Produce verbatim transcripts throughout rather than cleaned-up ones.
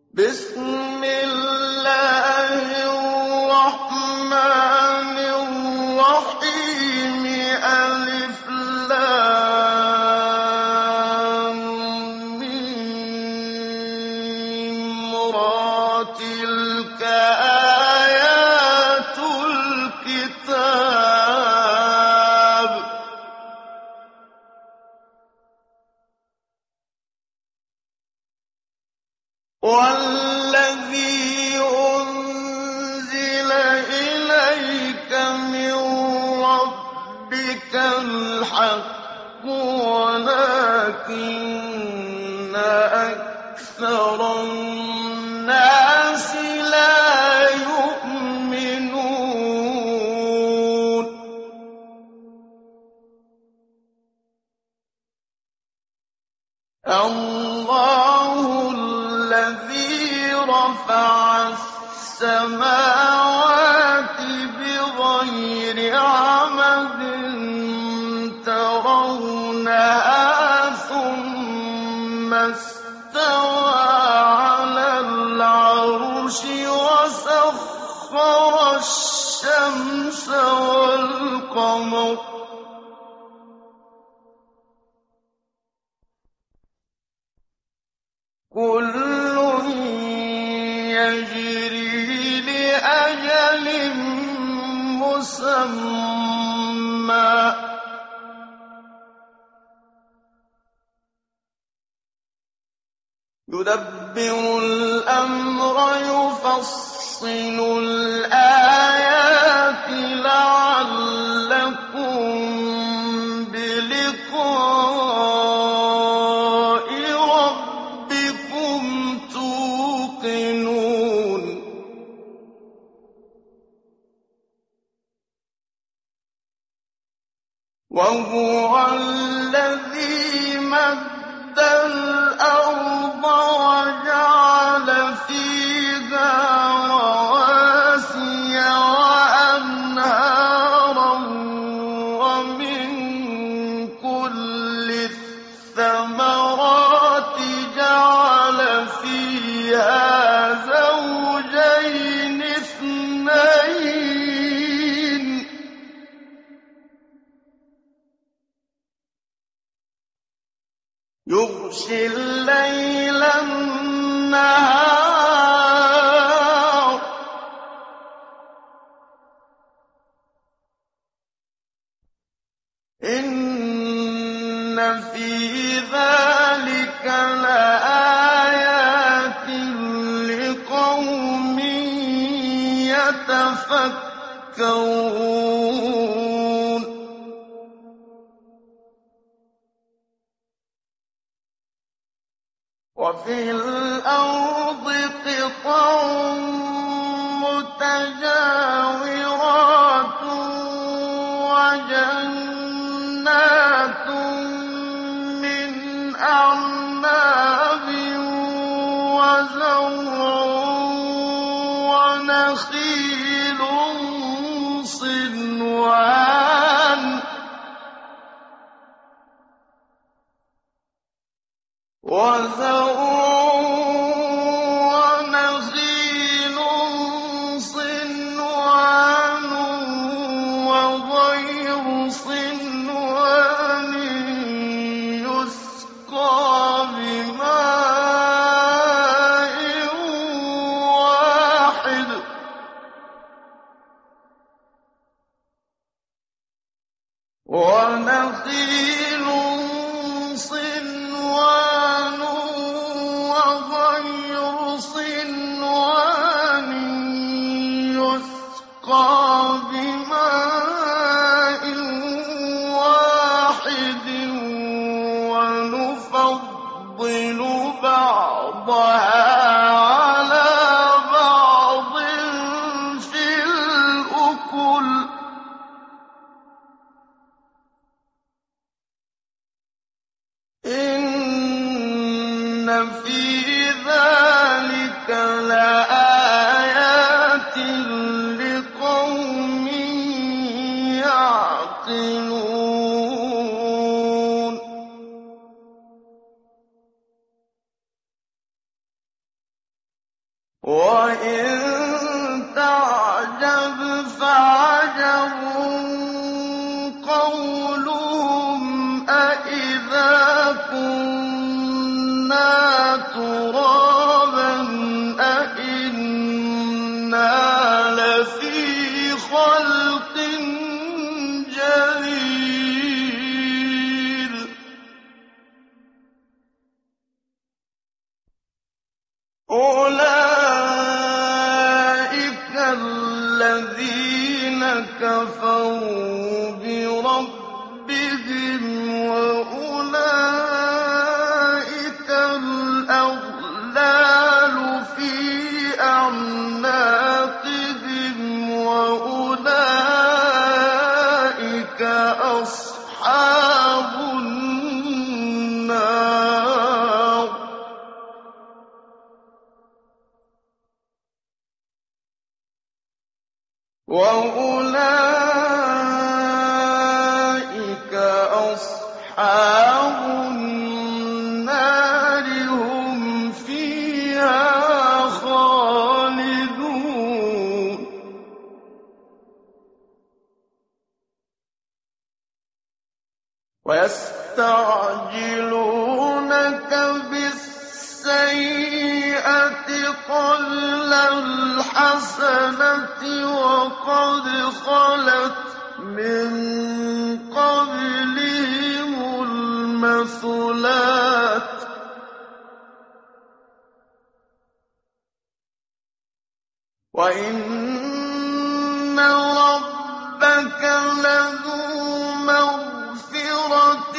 بسم الله الرحمن الرحيم ألف لام ميم را تلك آيات الكتاب والذي أنزل إليك من ربك الحق ولكن أكثر الناس لا يؤمنون الله الذي رفع السماوات بغير عمد ترونها ثم استوى على العرش وسخر الشمس والقمر كل يجري لأجل مسمى يدبر الأمر يفصل الآيات لعلكم بلقاء ربكم توقنون وهو الذي مد الأرض وجعل فيها رواسي وأنهارا ومن كل الثمرات جعل فيها زوجين اثنين يغشي الليل النهار إن في ذلك لآيات لقوم يتفكرون وفي الأرض قطع متجاورات وجنات من أعناب وزرع ونخيل صنوان وزرع ونخيل صنوان وغير صنوان يسقى بماء واحد ونخيل صنوان وغير صنوان يسقى بماء واحد ونفضل بعضها على بعض في الأكل إن في ذلك لآيات لقوم وَإِن تَعْجَبْ فَعَجَبٌ قَوْلُهُمْ أَإِذَا كُنَّا تُرَابًا أَإِنَّا لَفِي خَلْقٍ جَدِيدٍ ۗ أُولَٰئِكَ الَّذِينَ كَفَرُوا بِرَبِّهِمْ ۖ وَأُولَٰئِكَ الْأَغْلَالُ فِي أَعْنَاقِهِمْ ۖ وَأُولَٰئِكَ أَصْحَابُ النَّارِ ۖ وَأُولَٰئِكَ أَصْحَابُ النَّارِ ۖ هُمْ فِيهَا خَالِدُونَ وَيَسْتَعْجِلُونَكَ بِالسَّيِّئَةِ قَبْلَ الْحَسَنَةِ وَقَدْ خَلَتْ مِن قَبْلِهِمُ الْمَثُلَاتُ ۗ وَإِنَّ رَبَّكَ لَذُو مَغْفِرَةٍ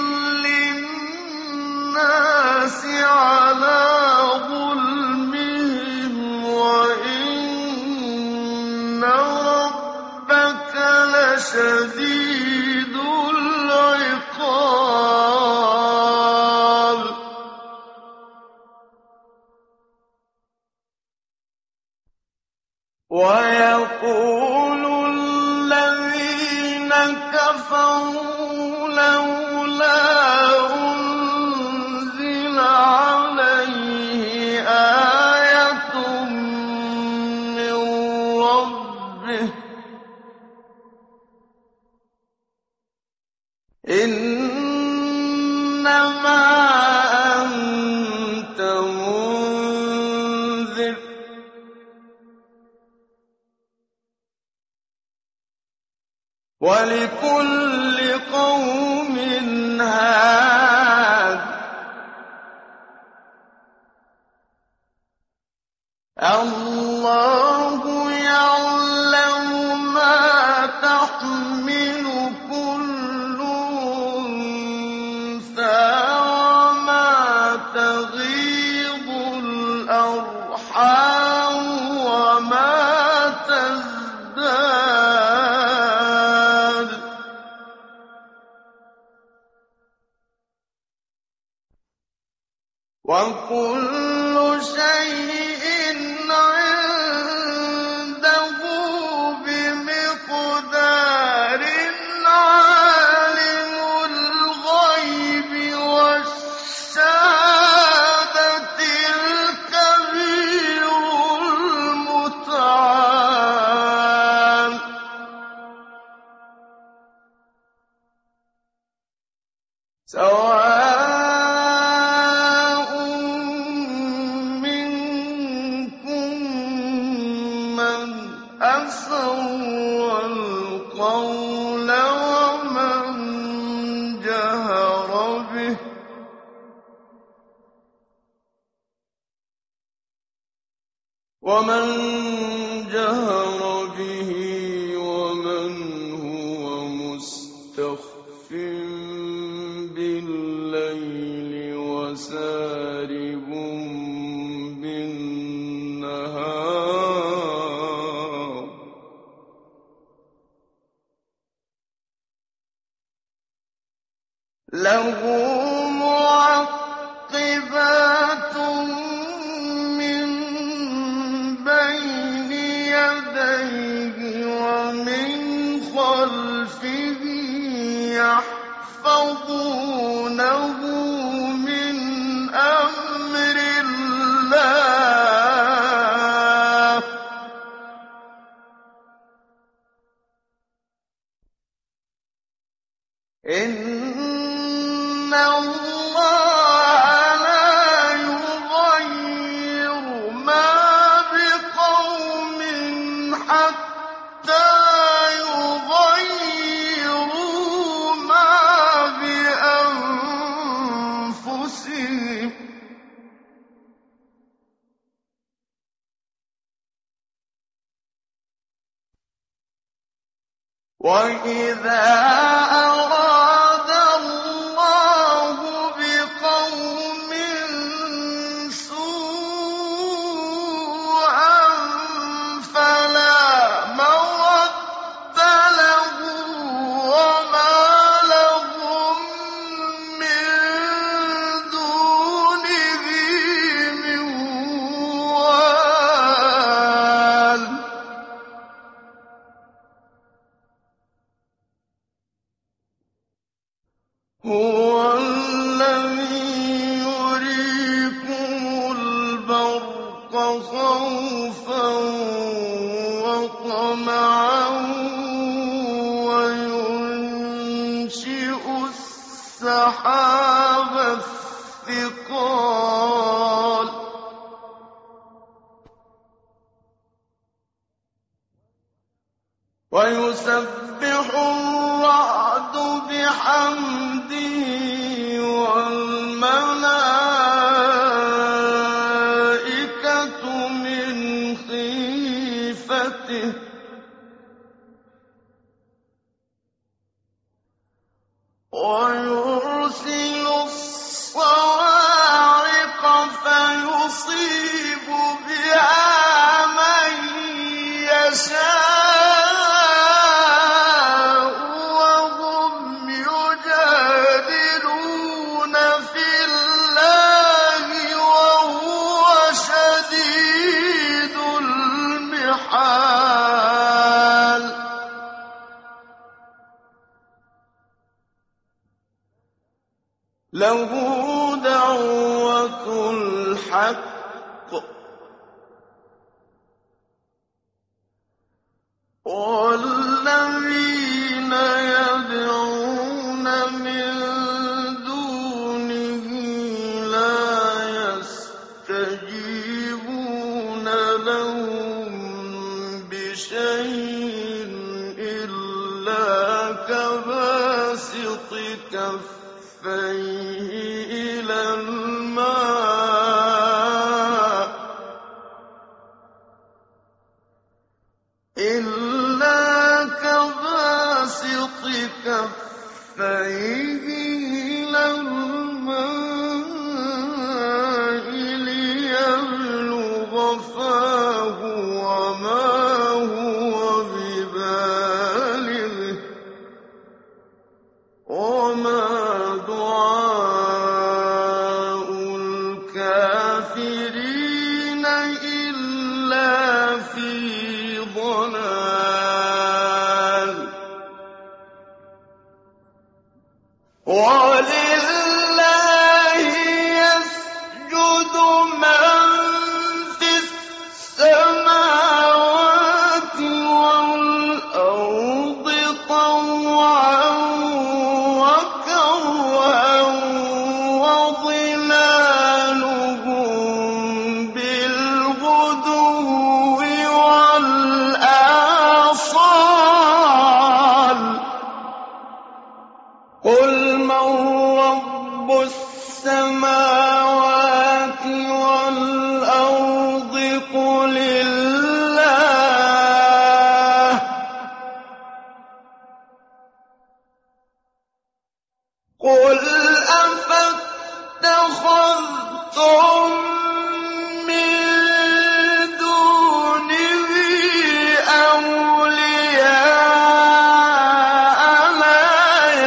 لِّلنَّاسِ عَلَىٰ ظُلْمِهِمْ ۖ وَإِنَّ رَبَّكَ لَشَدِيدُ الْعِقَابِ وَيَقُولُ الَّذِينَ كَفَرُوا لَوْلَا أُنزِلَ عَلَيْهِ آيَةٌ مِّن رَّبِّهِ ۗ إِنَّمَا أَنتَ مُنذِرٌ ۖ وَلِكُلِّ قَوْمٍ هَادٍ ۗ اللَّهُ يَعْلَمُ مَا تَحْمِلُ كُلُّ أُنثَىٰ وَمَا تَغِيضُ الْأَرْحَامُ وَمَا تَزْدَادُ ۖ وَكُلُّ شَيْءٍ عِندَهُ بِمِقْدَارٍ عَالِمُ الْغَيْبِ وَالشَّهَادَةِ الْكَبِيرُ الْمُتَعَالِ سَوَاءٌ مِّنكُم مَّنْ أَسَرَّ الْقَوْلَ وَمَن جَهَرَ بِهِ ۖ وَمَن جَهَرَ بِهِ وَمَنْ هُوَ مُسْتَخْفٍ بِاللَّيْلِ وَسَارِبٌ بِالنَّهَارِ لَهُ مُعَقِّبَاتٌ مِّن بَيْنِ يَدَيْهِ إِنَّ اللَّهَ لَا يُغَيِّرُ مَا بِقَوْمٍ حَتَّىٰ يُغَيِّرُوا مَا بِأَنفُسِهِمْ ۗ وَإِذَا أَرَادَ اللَّهُ بِقَوْمٍ سُوءًا فَلَا مَرَدَّ لَهُ وَمَا لَهُم مِّن دُونِهِ مِن وَالٍ هُوَ الَّذِي يُرِيكُمُ الْبَرْقَ خَوْفًا وَطَمَعًا وَيُنشِئُ السَّحَابَ الثِّقَالَ وَيُسَبِّحُ الرَّعْدُ بِحَمْدِهِ وَالْمَلَائِكَةُ مِنْ خِيفَتِهِ ۖ وَيُرْسِلُ الصَّوَاعِقَ فَيُصِيبُ بِهَا مَن يَشَاءُ وَهُمْ يُجَادِلُونَ فِي اللَّهِ وَهُوَ شَدِيدُ الْمِحَالِ لَهُ دَعْوَةُ الْحَقِّ ۖ وَالَّذِينَ يَدْعُونَ مِن دُونِهِ لَا يَسْتَجِيبُونَ لَهُم بِشَيْءٍ إِلَّا كَبَاسِطِ كَفَّيْهِ إِلَى الْمَاءِ إِلَّا كَبَاسِطِ كَفَّيْهِ إِلَى الْمَاءِ لِيَبْلُغَ فَاهُ وَمَا هُوَ بِبَالِغِهِ ۚ وَمَا دُعَاءُ الْكَافِرِينَ إِلَّا فِي ضَلَالٍ وَلِلَّهِ يَسْجُدُ مَن فِي السَّمَاوَاتِ وَالْأَرْضِ طَوْعًا وَكَرْهًا وَظِلَالُهُم بِالْغُدُوِّ وَالْآصَالِ ۖ قُلْ مَن رَّبُّ السَّمَاوَاتِ وَالْأَرْضِ قُلِ اللَّهُ ۚ قُلْ أَفَاتَّخَذْتُم مِّن دُونِهِ أَوْلِيَاءَ لَا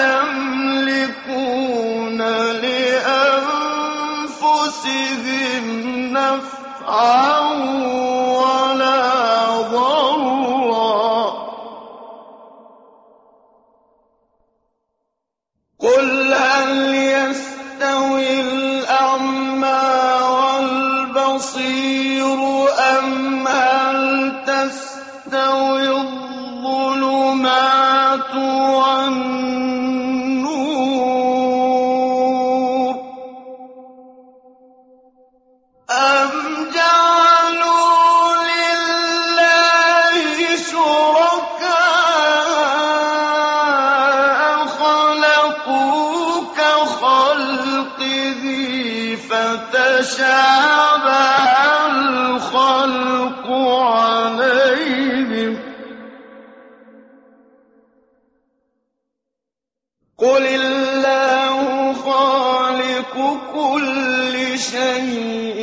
يَمْلِكُونَ لِأَنفُسِهِمْ نَفْعًا وَلَا ضَرًّا ۚ قُلْ هَلْ يَسْتَوِي الْأَعْمَىٰ وَالْبَصِيرُ أَمْ هَلْ تَسْتَوِي الظُّلُمَاتُ وَالنُّورُ تشابه الخلق عليهم قل الله خالق كل شيء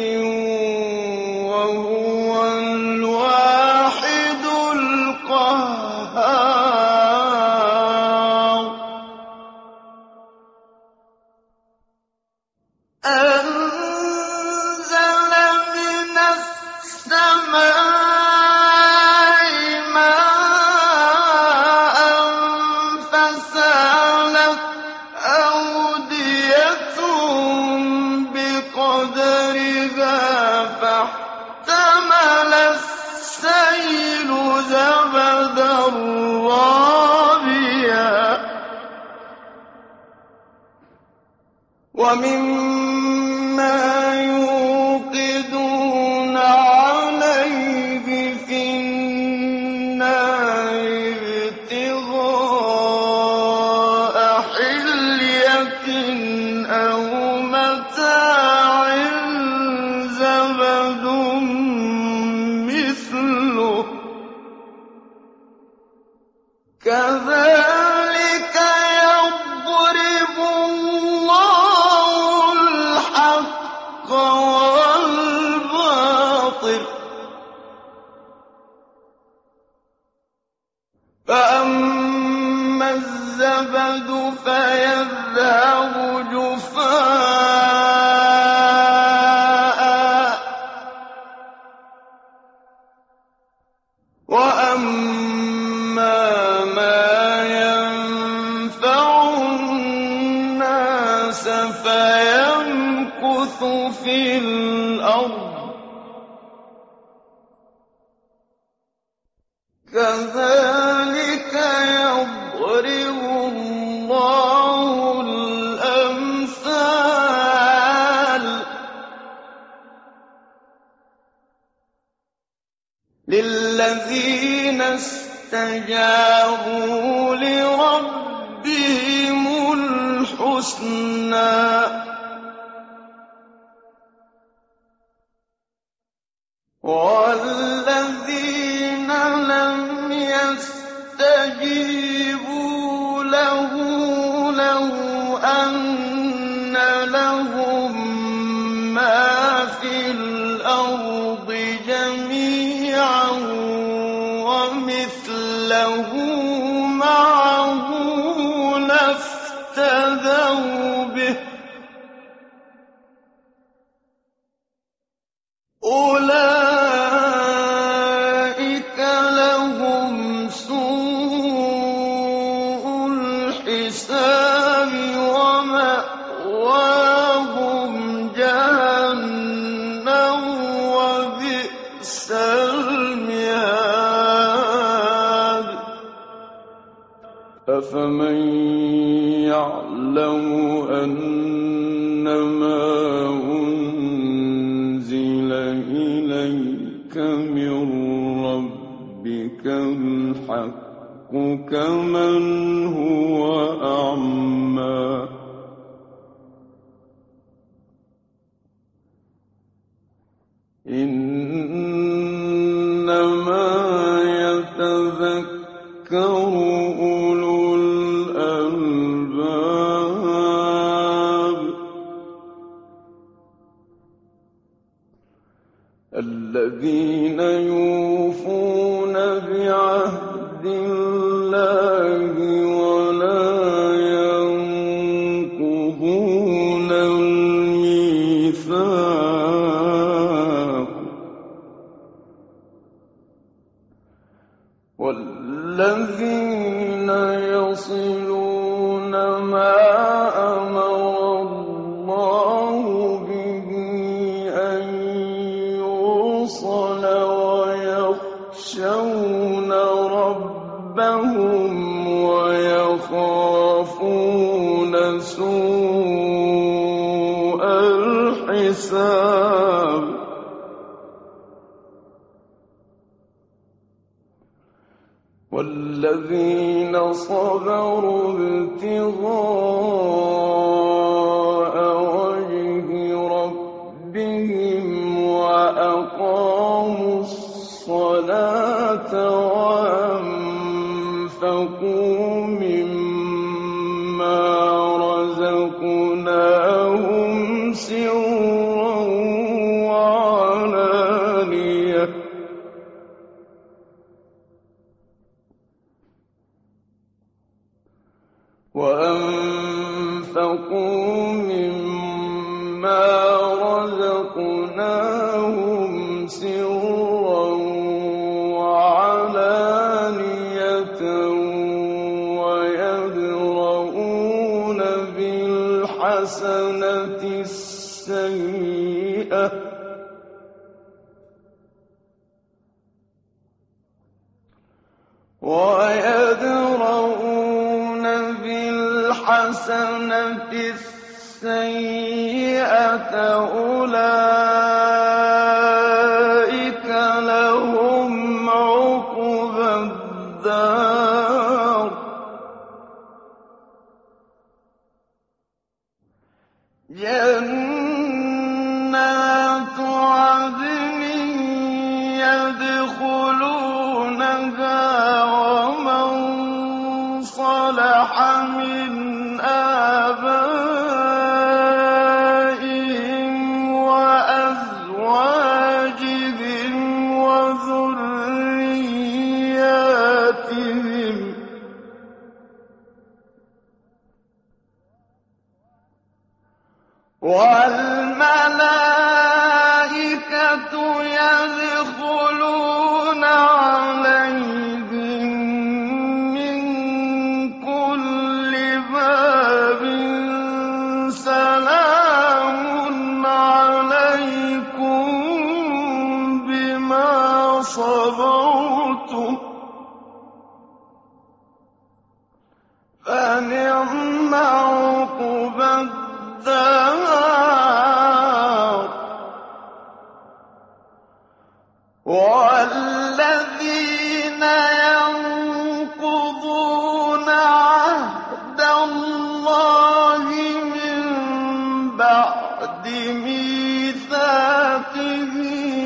وهو الواحد القهار أنزل من السماء ماء فسالت أودية بقدرها فاحتمل السيل زبدا رابيا ومما يوقدون عليه في النار ابتغاء حلية أو متاع زبد مثله كذلك يضرب الله الحق والباطل فأما الزبد فيذهب جفاء وأما ما ينفع الناس فيمكث في الأرض كذلك يضرب الله الأمثال للذين استجابوا لربهم الحسنى والذين لم يستجيبوا له لو أن لهم ما في الأرض جميعا ومثله معه لافتدوا به أولئك لهم سوء الحساب ومأواهم جهنم وبئس المهاد أفمن يعلم أنما أنزل إليك من ربك الحق كمن هو أعمى إنما يتذكر أولو الألباب الذين يوفون بعهد الله ولا ينقضون الميثاق والذين يصلون ما أمر الله به أن يوصل ويخشون ربهم ويخافون سوء الحساب والذين صبروا ابتغاء وجه ربهم وأقاموا الصلاة وأنفقوا مما رزقناهم سرا وعلانية وأنفقوا مما رزقناهم سرا وعلانية ويدرؤون بالحسنة السيئة ويدرؤون بالحسنة السيئة أولئك لهم عقبى الدار جنات عدن يدخلونها ومن صلح من آبائهم وأزواجهم وذرياتهم والملائكة يدخلون عليهم من كل باب سلام عليكم بما صبرتم فنعم عقبى الدار والذين ينقضون عهد الله من بعد ميثاقه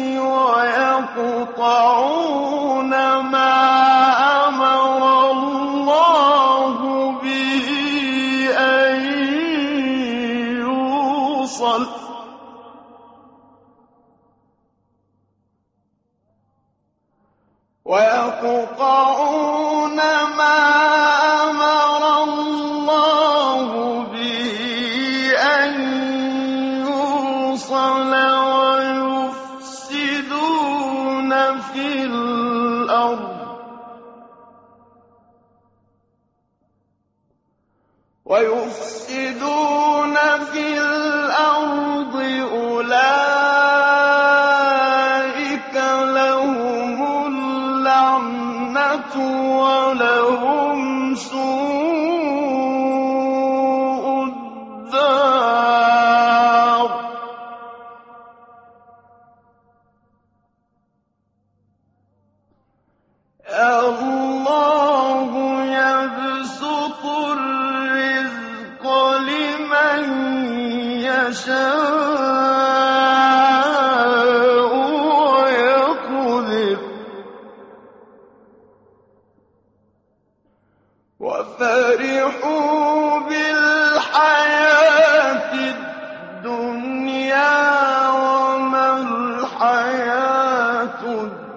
ويقطعون ما أمر الله به أن يوصل ويقطعون ما أمر الله به أن يوصل ويفسدون في الأرض ويفسدون في الأرض أولئك لهم اللعنة ولهم سوء الدار الله يبسط الرزق لمن يشاء ويقدر وفرحوا بالحياة الدنيا وما الحياة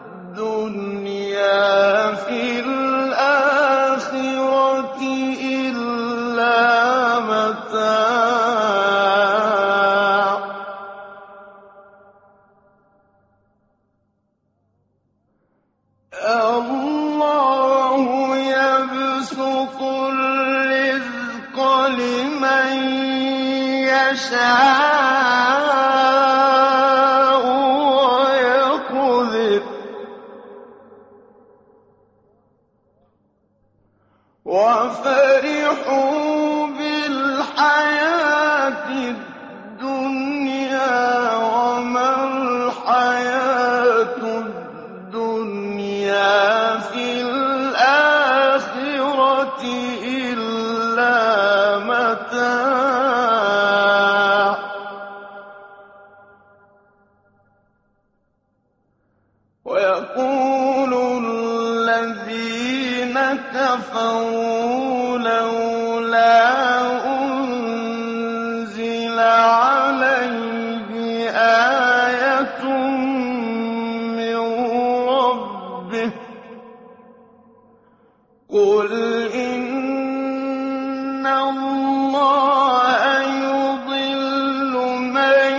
الدنيا في الآخرة إلا متاع الله يبسط الرزق لمن يشاء ويقدر وفرحوا بالحياة الدنيا وما الحياة الدنيا في الآخرة إلا متاع ويقول الذين كفروا لولا أنزل عليه آية من ربه قل إن الله يضل من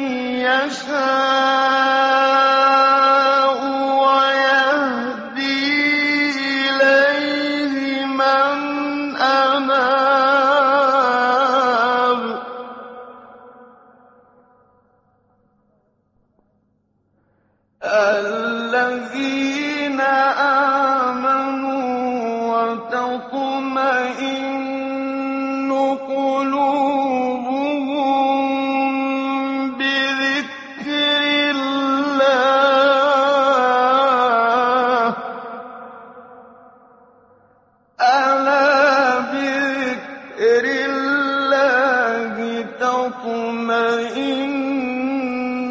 يشاء ويهدي إليه من أناب الذين آمنوا وتطمئن قلوبهم بذكر الله ألا بذكر الله تطمئن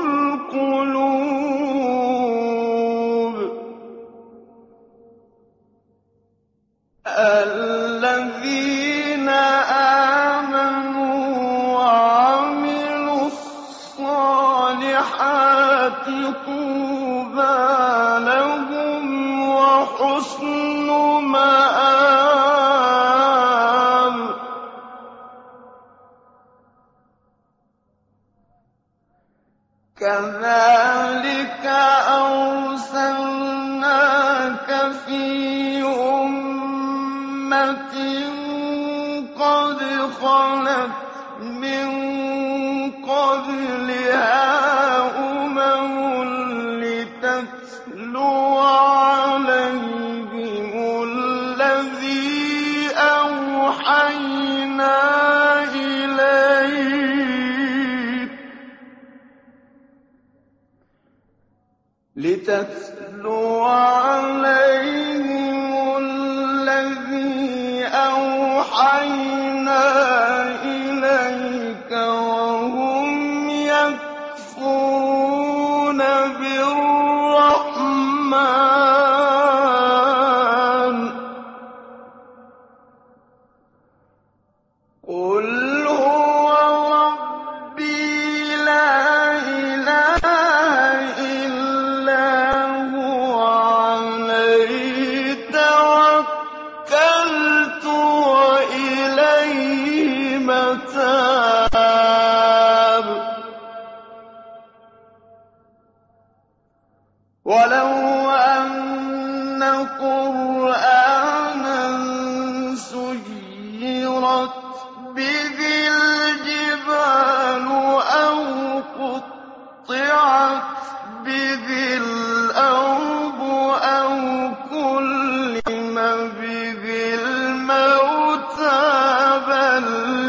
القلوب الذين آمنوا وعملوا الصالحات طوبى لهم وحسن مآب كذلك أرسلناك في أمة قد خلت من قبلها أمم لتتلو عليهم الذي أوحينا إليك لتتلو عليهم الذي أوحينا إليك وهم يكفرون بالرحمن قل هو ربي لا إله إلا هو عليه توكلت وإليه متاب ولو أن قرآنا سيرت به الجبال أو قطعت به الأرض أو كلم به الموتى بل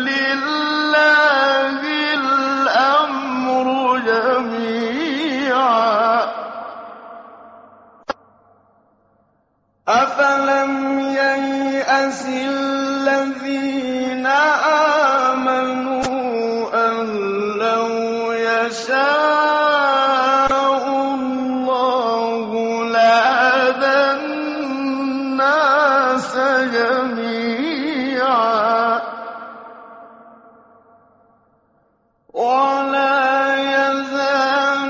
لله الأمر جميعا أفلم ييأس الذين آمنوا أن لو يشاء الله لهدى الناس جميعا ولا يزال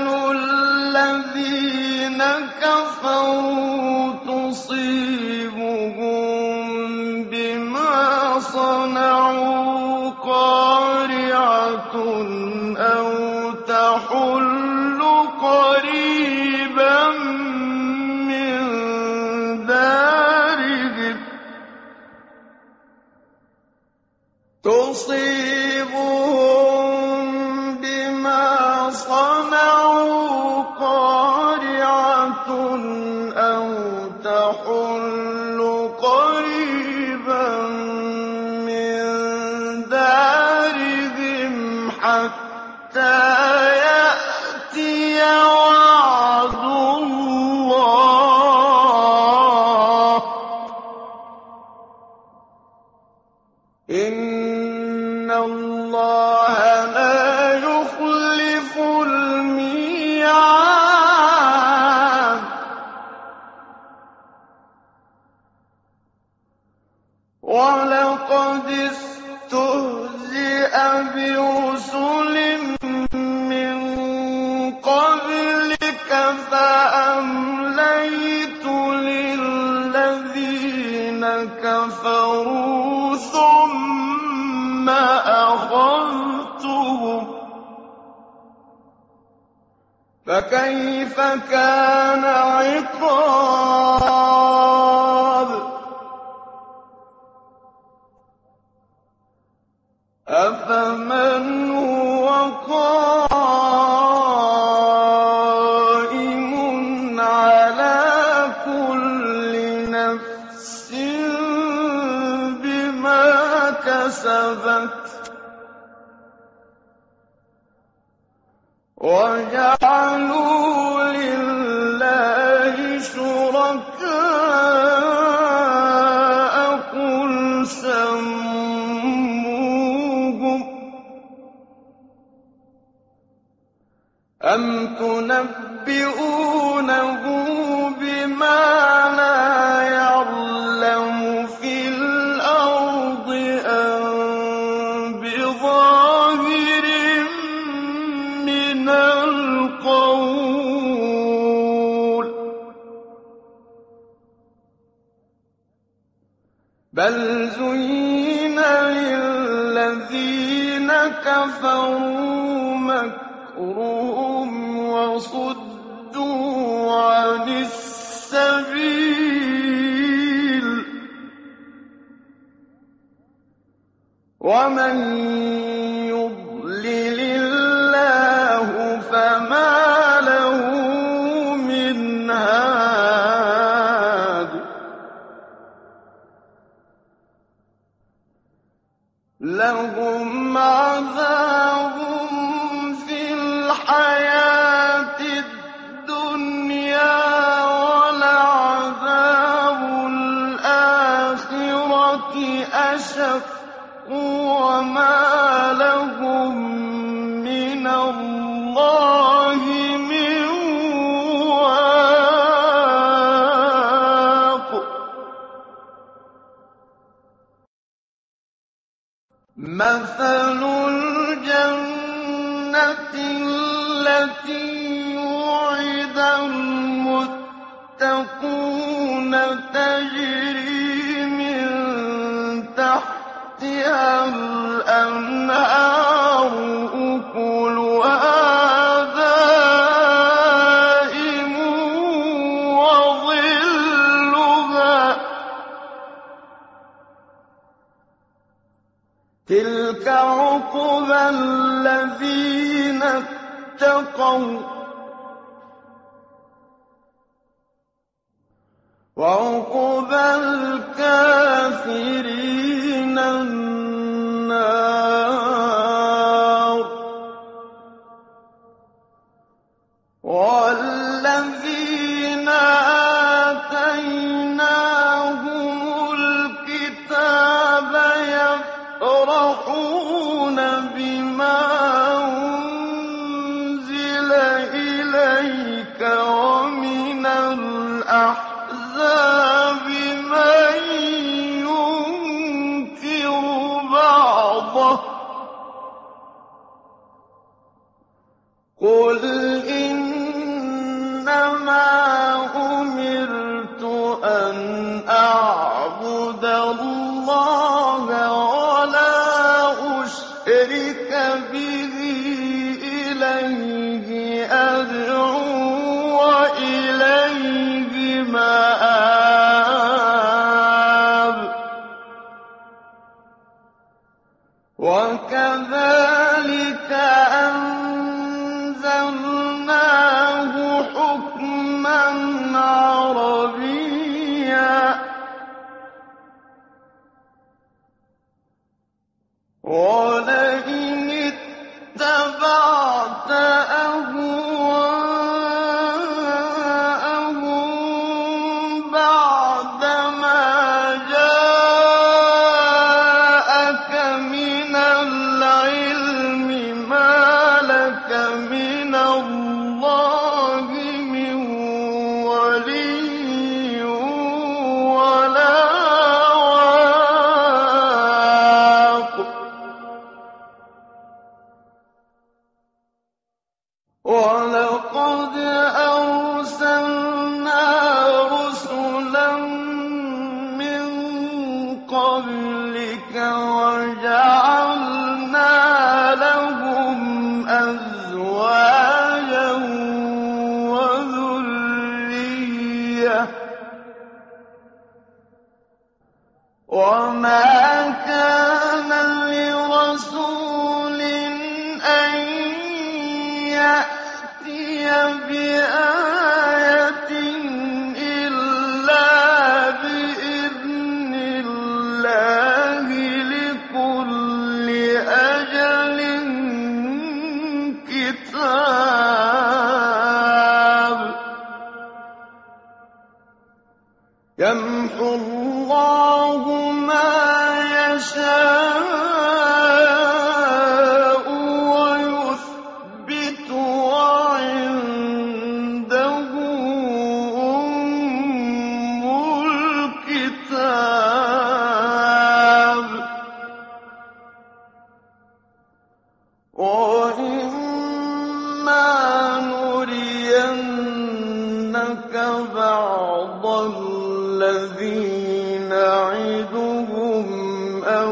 الذين كفروا تصيبهم بما صنعوا قارعة أو تحل قريبا من دارهم تصيبهم بما صنعوا قارعة أو تحل قريبا من دارهم حتى يأتي وعد الله إن اسْتُهْزِئَ بِرُسُلٍ مِّن قَبْلِكَ فَأَمْلَيْتُ لِلَّذِينَ كَفَرُوا ثُمَّ أَخَذْتُهُمْ ۖ فَكَيْفَ كَانَ عِقَابِ. أَفَمَنْ هُوَ قَائِمٌ عَلَىٰ كُلِّ نَفْسٍ بِمَا كَسَبَتْ وَجَعَلُوا لِلَّهِ شُرَكَاءَ قُلْ سَمُّوهُمْ أَمْ تُنَبِّئُونَهُ بِمَا لَا يَعْلَمُ فِي الْأَرْضِ أَم بِظَاهِرٍ مِّنَ الْقَوْلِ ۗ بَلْ زُيِّنَ لِلَّذِينَ كَفَرُوا مَكْرُهُمْ وَصُدُّوا عَنِ السَّبِيلِ ۗ وَمَن يُضْلِلِ اللَّهُ فَمَا لَهُ مِنْ هَادٍ. لَهُمْ عَذَابٌ فِي الْحَيَاةِ الدُّنْيَا وَلَعَذَابُ الْآخِرَةِ أَشَقُّ وَمَا لَهُم مِّنَ اللَّهِ مِن وَاقٍ. مَثَلُ الْجَنَّةِ الَّتِي وُعِدَ الْمُتَّقُونَ تَجْرِي مِن تَحْتِهَا الْأَنْهَارُ أُكُلُهَا دَائِمٌ وَظِلُّهَا ۚ تِلْكَ عُقْبَى الَّذِينَ اتَّقَوْا ۖ وَعُقْبَى الْكَافِرِينَ النَّارُ. وَالَّذِينَ آتَيْنَاهُمُ الْكِتَابَ يَفْرَحُونَ بِمَا أُنزِلَ إِلَيْكَ وَمِنَ الْأَحْزَابِ مَن يُنكِرُ بَعْضَهُ ۚ قُلْ إِنَّمَا أُمِرْتُ أَنْ أَعْبُدَ اللَّهَ وَلَا أُشْرِكَ بِهِ إِلَيْهِ أَدْعُو وَإِلَيْهِ مَآبِ. وَكَذَٰلِكَ أَنزَلْنَاهُ حُكْمًا الْجَاهِلِيَّةِ وَمَا كَانَ لِرَسُولٍ أَن يَأْتِيَ بِآيَةٍ إِلَّا بِإِذْنِ اللَّهِ لِكُلِّ أَجَلٍ كِتَابٌ يَمْحُو اللَّهُ مَا يَشَاءُ وَيُثْبِتُ وَعِندَهُ أُمُّ الْكِتَابِ وَإِمَّا نُرِيَنَّكَ بَعْضَ الَّذِي نَعِدُهُمْ أَوْ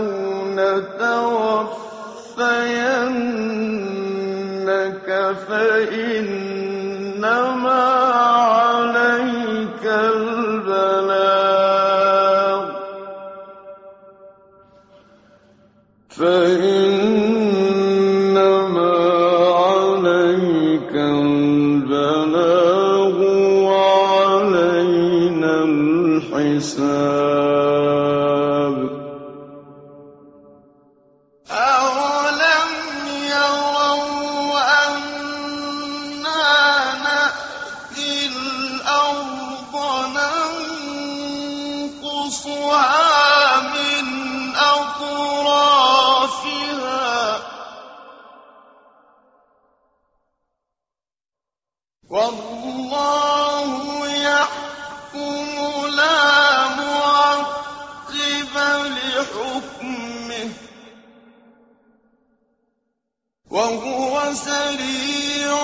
نَتَوَفَّيَنَّكَ فَإِنَّمَا عَلَيْكَ الْبَلَاغُ فَإِنَّمَا عَلَيْكَ الْبَلَاغُ وَعَلَيْنَا الْحِسَابُ أَوَلَمْ يَرَوْا أَنَّا نَأْتِي الْأَرْضَ نَنقُصُهَا مِنْ أَطْرَافِهَا وَاللَّهُ يَحْكُمُ لَا مُعَقِّبَ لِحُكْمِهِ وَهُوَ سَرِيعُ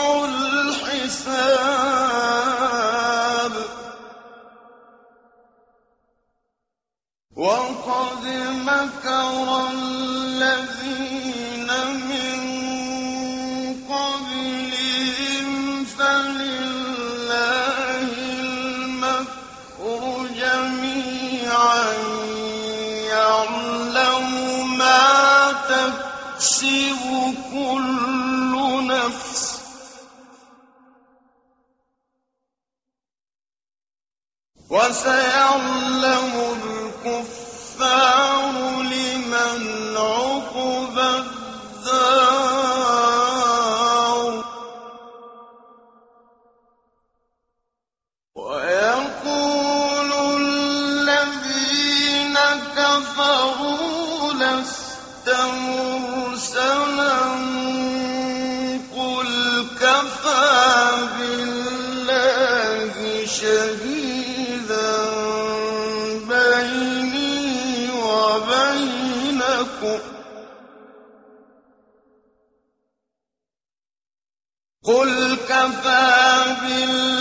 الْحِسَابِ وَقَدْ مَكَرَ الَّذِينَ مِن قَبْلِهِمْ فَلِلَّهِ الْمَكْرُ جَمِيعًا يَعْلَمُ مَا تَكْسِبُ كُلُّ نَفْسٍ وَسَيَعْلَمُ الْكُفَّارُ لِمَنْ عُقْبَى الدَّارِ وَيَقُولُ الَّذِينَ كَفَرُوا لَسْتَ مُرْسَلًا قُلْ كَفَىٰ بِاللَّهِ شَهِيدًا بَيْنِي وَبَيْنَكُمْ قُلْ كَفَىٰ بِاللَّهِ